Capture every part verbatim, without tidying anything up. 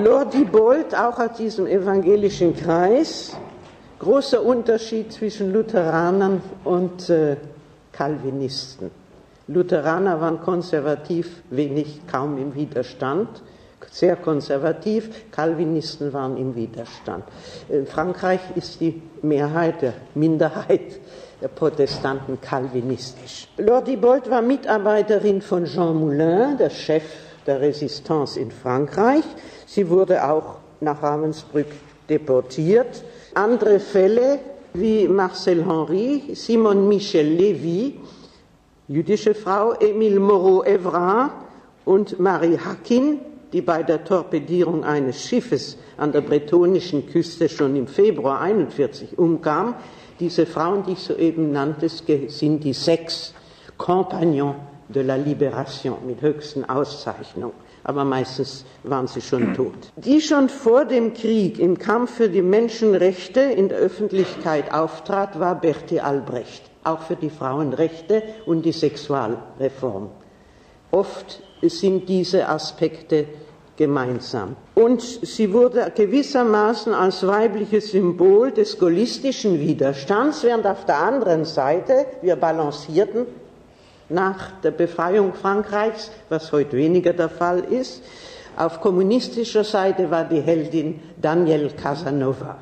Lordi-Bold, auch aus diesem evangelischen Kreis, großer Unterschied zwischen Lutheranern und äh, Calvinisten. Lutheraner waren konservativ, wenig, kaum im Widerstand, sehr konservativ, Calvinisten waren im Widerstand. In Frankreich ist die Mehrheit, der Minderheit der Protestanten calvinistisch. Lordi-Bold war Mitarbeiterin von Jean Moulin, der Chef der Resistance in Frankreich. Sie wurde auch nach Ravensbrück deportiert. Andere Fälle wie Marcel Henry, Simone Michel Lévy, jüdische Frau, Émile Moreau-Evrard und Marie Hakin, die bei der Torpedierung eines Schiffes an der bretonischen Küste schon im Februar einundvierzig umkam. Diese Frauen, die ich soeben nannte, sind die sechs Compagnons de la Libération mit höchsten Auszeichnungen. Aber meistens waren sie schon tot. Die schon vor dem Krieg im Kampf für die Menschenrechte in der Öffentlichkeit auftrat, war Berti Albrecht, auch für die Frauenrechte und die Sexualreform. Oft sind diese Aspekte gemeinsam. Und sie wurde gewissermaßen als weibliches Symbol des gaullistischen Widerstands, während auf der anderen Seite wir balancierten nach der Befreiung Frankreichs, was heute weniger der Fall ist. Auf kommunistischer Seite war die Heldin Danielle Casanova.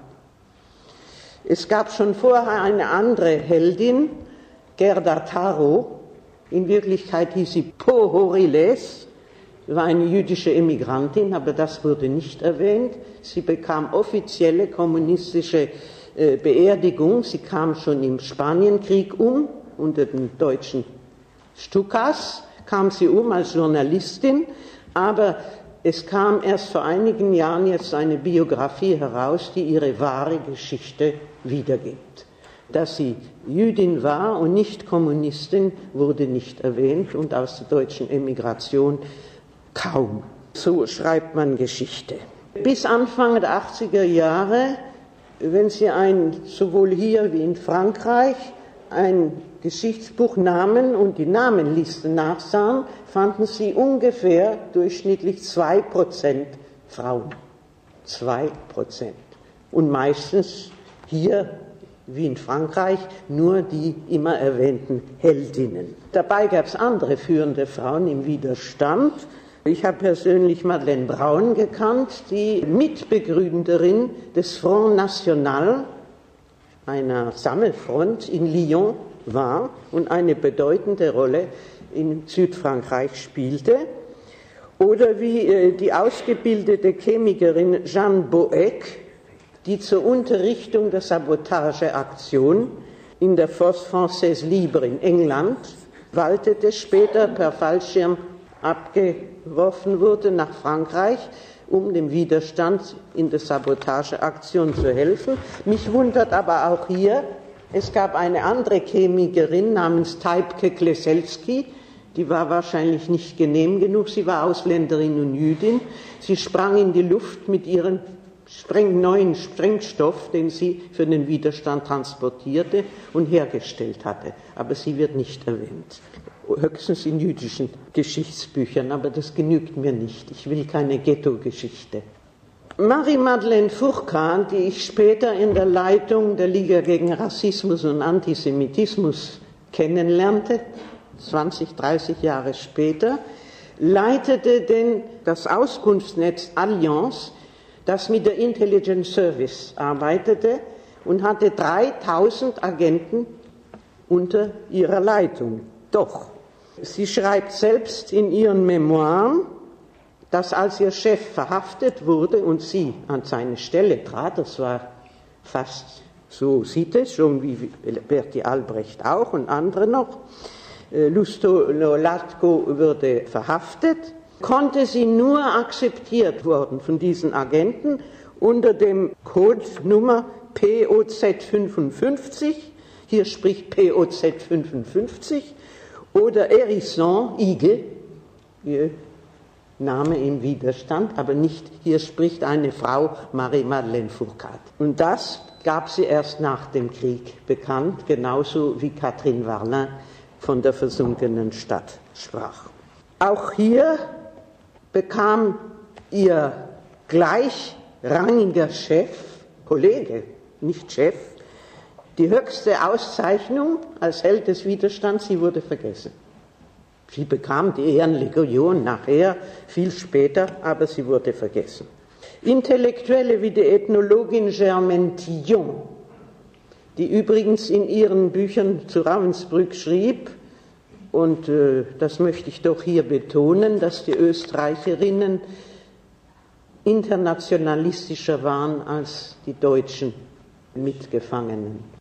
Es gab schon vorher eine andere Heldin, Gerda Taro. In Wirklichkeit hieß sie Pohoriles, war eine jüdische Emigrantin, aber das wurde nicht erwähnt. Sie bekam offizielle kommunistische äh, Beerdigung. Sie kam schon im Spanienkrieg um, unter den deutschen Stukas, kam sie um als Journalistin, aber es kam erst vor einigen Jahren jetzt eine Biografie heraus, die ihre wahre Geschichte wiedergibt. Dass sie Jüdin war und nicht Kommunistin, wurde nicht erwähnt und aus der deutschen Emigration kaum. So schreibt man Geschichte. Bis Anfang der achtziger Jahre, wenn Sie ein, sowohl hier wie in Frankreich ein Geschichtsbuch nahmen und die Namenliste nachsahen, fanden Sie ungefähr durchschnittlich zwei Prozent Frauen. Zwei Prozent. Und meistens hier wie in Frankreich nur die immer erwähnten Heldinnen. Dabei gab es andere führende Frauen im Widerstand. Ich habe persönlich Madeleine Braun gekannt, die Mitbegründerin des Front National, einer Sammelfront in Lyon war und eine bedeutende Rolle in Südfrankreich spielte. Oder wie äh, die ausgebildete Chemikerin Jeanne Boeck, die zur Unterrichtung der Sabotageaktion in der Force Française Libre in England waltete, später per Fallschirm abgeworfen wurde nach Frankreich, um dem Widerstand in der Sabotageaktion zu helfen. Mich wundert aber auch hier, es gab eine andere Chemikerin namens Tajbke Kleselski, die war wahrscheinlich nicht genehm genug, sie war Ausländerin und Jüdin. Sie sprang in die Luft mit ihrem Spreng, neuen Sprengstoff, den sie für den Widerstand transportierte und hergestellt hatte. Aber sie wird nicht erwähnt. Höchstens in jüdischen Geschichtsbüchern, aber das genügt mir nicht. Ich will keine Ghetto-Geschichte. Marie-Madeleine Fourcade, die ich später in der Leitung der Liga gegen Rassismus und Antisemitismus kennenlernte, zwanzig, dreißig Jahre später, leitete denn das Auskunftsnetz Allianz, das mit der Intelligence Service arbeitete und hatte dreitausend Agenten unter ihrer Leitung. Doch, sie schreibt selbst in ihren Memoiren, dass als ihr Chef verhaftet wurde und sie an seine Stelle trat, das war fast, so sieht es, schon wie Berti Albrecht auch und andere noch, Lusto Latko wurde verhaftet, konnte sie nur akzeptiert worden von diesen Agenten unter dem Codenummer P O Z fünfundfünfzig, hier spricht P O Z fünfundfünfzig, oder Hérisson, Igel, ihr Name im Widerstand, aber nicht, hier spricht eine Frau, Marie-Madeleine Fourcade. Und das gab sie erst nach dem Krieg bekannt, genauso wie Catherine Varlin von der versunkenen Stadt sprach. Auch hier bekam ihr gleichrangiger Chef, Kollege, nicht Chef, die höchste Auszeichnung als Held des Widerstands, sie wurde vergessen. Sie bekam die Ehrenlegion nachher, viel später, aber sie wurde vergessen. Intellektuelle wie die Ethnologin Germaine Tillon, die übrigens in ihren Büchern zu Ravensbrück schrieb, und äh, das möchte ich doch hier betonen, dass die Österreicherinnen internationalistischer waren als die deutschen Mitgefangenen.